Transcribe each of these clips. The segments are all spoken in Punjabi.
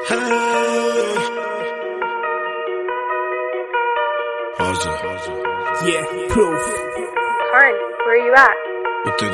Yeah, proof. Karn, where are you at? ਉੱਤੇ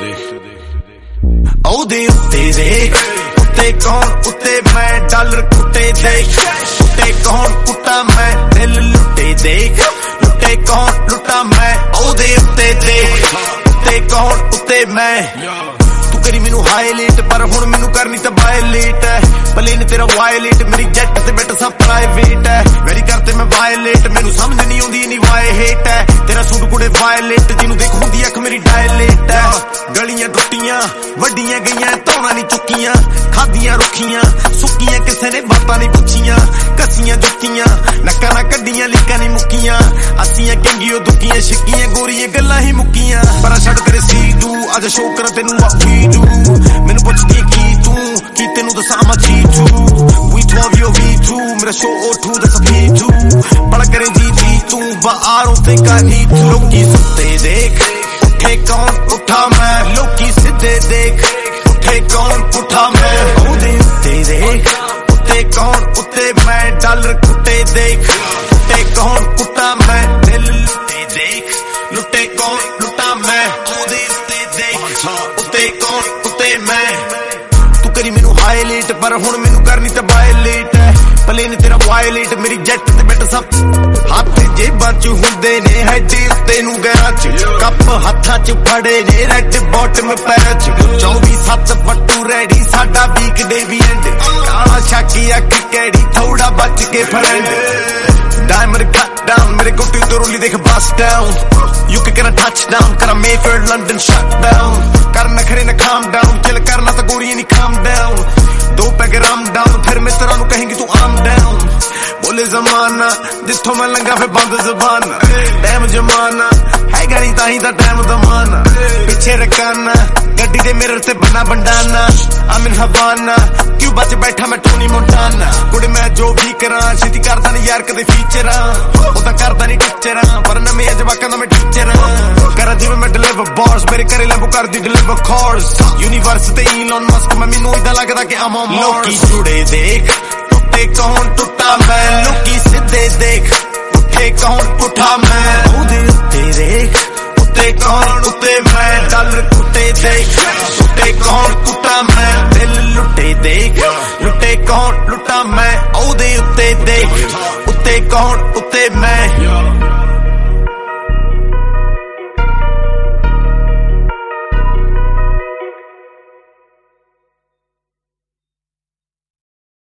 ਦੇਖ ਉੱਤੇ ਕੌਣ ਉੱਤੇ ਮੈਂ ਡਾਲਰ ਕੁੱਟੇ ਦੇਖ ਉੱਤੇ ਕੌਣ ਕੁੱਟਾ ਮੈਂ ਦਿਲ ਲੁੱਟੇ ਦੇਖ ਲੁੱਟੇ ਕੌਣ ਲੁੱਟਾ ਮੈਂ ਉਹਦੇ ਉੱਤੇ ਦੇਖ ਉੱਤੇ ਕੌਣ ਉੱਤੇ ਮੈਂ ਤੂੰ ਕਰੀ ਮੈਨੂੰ ਹਾਈਲਾਈਟ ਪਰ ਹੁਣ ਮੈਨੂੰ ਕਰਨੀ ਤਾਂ ਵਾਇਲੇਟ ਹੈ ਭਲੇ ਨੇ ਤੇਰਾ ਵਾਇਲੇਟ ਮੇਰੀ ਜੈਟ ਤੇ ਬੈਠ ਸਭ ਪ੍ਰਾਈਵੇਟ ਹੈ ਮੇਰੀ ਕਰਤੇ ਮੈਂ ਵਾਇਲੇਟ ਮੈਨੂੰ ਸਮਝ ਨਹੀਂ ਆਉਂਦੀ ਨਹੀਂ ਵਾਏ ਹੇਟ ਹੈ ਤੇਰਾ ਸੂਟ ਕੁੜੇ ਵਾਇਲੇਟ ਜਿਹਨੂੰ ਦੇਖ ਹੁੰਦੀ ਅੱਖ ਮੇਰੀ ਡਾਇਲੇਟ ਹੈ ਗਲੀਆਂ ਟੁੱਟੀਆਂ ਵੱਡੀਆਂ ਗਈਆਂ ਧੌਣਾ ਨਹੀਂ ਚੁੱਕੀਆਂ ਖਾਦੀਆਂ ਰੁੱਖੀਆਂ ਸੁੱਕੀਆਂ ਕਿਸੇ ਨੇ ਬਾਤਾਂ ਨਹੀਂ ਪੁੱਛੀਆਂ ਕੱਸੀਆਂ ਜੁੱਤੀਆਂ ਨੱਕਾਂ ਨਾ ਕੱਢੀਆਂ ਲੀਕਾਂ ਨਹੀਂ ਮੁੱਕੀਆਂ ਅਸੀਆਂ ਕੰਗੀਓ ਦੁੱਕੀਆਂ ਛਿੱਕੀਆਂ ਗੋਰੀਆਂ ਗੱਲਾਂ ਹੀ ਮੁੱਕੀਆਂ ਪਰ ਛੱਡ ਤੇਰੇ ਸੀ ਤੂੰ ਅੱਜ ਸ਼ੋਅ ਕਰ ਤੈਨੂੰ ਆਖੀ ਜੂ ਮੈਨੂੰ ਪੁੱਛਦੀ ਕੀ ਤੂੰ ਕੀ ਤੈਨੂੰ ਦੱਸਾਂ ਮੈਂ G2 we 12 your V2 ਮੇਰਾ show O2 that's a P2 ਬੜਾ ਕਰੇ ਜੀ ਤੂੰ but I don't think I need to ਲੋਕੀ ਸੁੱਤੇ ਦੇਖ ਉੱਠੇ ਕੌਣ ਉੱਠਾ ਮੈਂ ਲੋਕੀ ਸਿੱਧੇ ਦੇਖ ਉੱਠੇ ਕੌਣ ਉੱਠਾ ਮੈਂ ਉਹਦੇ ਉੱਤੇ ਦੇਖ ਉੱਤੇ ਕੌਣ ਉੱਤੇ ਮੈਂ ਡਾਲਰ ਕੁੱਟੇ ਦੇਖ ਉੱਤੇ ਕੌਣ ਕੁੱਟਾ ਮੈਂ ਦਿਲ ਲੁੱਟੇ ਦੇਖ ਲੁੱਟੇ ਕੌਣ ਲੁੱਟਾ ਮੈਂ ਉਹਦੇ ਉੱਤੇ ਦੇਖ ਉੱਤੇ ਕੌਣ ਉੱਤੇ ਮੈਂ ਤੂੰ ਕਰੀ ਮੈਨੂੰ ਹਾਈਲਾਈਟ ਪਰ ਹੁਣ ਮੈਨੂੰ ਕਰਨੀ ਤਾਂ ਵਾਇਲੇਟ ਹੈ ਭਲੇ ਨੇ ਤੇਰਾ ਵਾਇਲੇਟ ਮੇਰੀ ਜੈਟ ਤੇ ਬੈਠ ਸਭ ਹੱਥ ਜੇਬਾਂ ਚ ਹੁੰਦੇ ਨੇ ਹੈਡ ਉੱਤੇ ਨੂੰ ਗਿਆ ਚ ਕੱਪ ਹੱਥਾਂ ਚ ਫੜੇ ਨੇ ਰੈਡ ਬਾਟਮ ਪੈਰ ਚ 24/7 ਪੱਟੂ ਰੈਡੀ ਸਾਡਾ ਵੀਕਡੇ ਵੀ ਐਂਡ ਕਾਲਾ ਸ਼ਾਕੀ ਅੱਖ ਕਿਹੜੀ ਥੋੜਾ ਬਚ ਕੇ ਫਰੈਂਡ Diamond cut down ਮੇਰੇ ਗੁੱਟੀ ਤੋਂ ਰੋਲੀ ਦੇਖ bust down you can get a touchdown ਕਰਾਂ Mayfair London shut down ਕਰ ਨਖਰੇ ਨਾ calm down chill ਕਰਨਾ ਤਾਂ ਗੋਰੀਆਂ ਨਹੀਂ calm down ਦੋ ਪੈਗ ram down ਫਿਰ ਮਿੱਤਰਾਂ ਨੂੰ ਕਹੇਂਗੀ ਤੂੰ arm down ਬੋਲੇ ਜ਼ਮਾਨਾ ਜਿੱਥੋਂ ਮੈਂ ਲੰਘਾ ਫੇ ਬੰਦ ਜ਼ਬਾਨ ਟਾਈਮ ਜਮਾਨਾ ਹੈਗਾ ਨਹੀਂ ਤਾਂ ਹੀ ਤਾਂ ਟਾਈਮ ਦਮਾਨਾ ਪਿੱਛੇ ਰਕਾਨਾ ਗੱਡੀ ਦੇ ਮਿਰਰ ਤੇ ਬੰਨਾ ਬੰਡਾਨਾ ਆਮਿਨ ਹਵਾਨਾ ਕਿਉਂ ਬਚ ਬੈਠਾ ਮੈਂ ਟੋਨੀ ਮੋਂਟਾਨਾ ਕੁੜੇ ਮੈਂ ਜੋ ਵੀ ਕਰਾਂ ਛੇਤੀ ਕਰਦਾ ਨਹੀਂ ਯਾਰ ਕਦੇ ਫੀਚਰਾਂ ਉਹ ਤਾਂ ਕਰਦਾ ਨਹੀਂ ਟੀਚਰਾਂ ਪਰ ਨਵੇਂ ਜਵਾਕਾਂ ਦਾ ਮੈਂ ਟੀਚਰਾਂ ਕਰਾਂ ਜਿਵੇਂ ਮੈਂ ਡਿਲੀਵਰ ਬਾਰਸ ਮੇਰੇ ਘਰੇ ਲੈਂਬੋ ਕਰਦੀ ਡਿਲੀਵਰ ਕਾਰਸ ਯੂਨੀਵਰਸ ਤੇ ਈਲਨ ਮਸਕ ਮੈਨੂੰ ਇਦਾਂ ਲੱਗਦਾ ਕਿ ਆਮ ਲੋਕੀ ਜੁੜੇ ਦੇਖ ਉੱਤੇ ਕੌਣ ਟੁੱਟਾ ਮੈਂ ਲੋਕੀ ਸਿੱਧੇ ਦੇਖ ਉੱਠੇ ਕੌਣ ਪੁੱਠਾ ਮੈਂ ਉਹਦੇ ਉੱਤੇ ਦੇਖ ਉੱਤੇ ਕੌਣ ਉੱਤੇ ਮੈਂ ਡਾਲਰ ਕੁੱਟੇ ਦੇਖ ਉੱਤੇ ਕੌਣ ਕੁੱਟਾ ਮੈਂ ਦਿਲ ਲੁੱਟੇ ਦੇਖ ਲੁੱਟੇ ਕੌਣ ਲੁੱਟਾ ਮੈਂ ਉਹਦੇ ਉੱਤੇ ਦੇਖ ਉੱਤੇ ਕੌਣ ਉੱਤੇ ਮੈਂ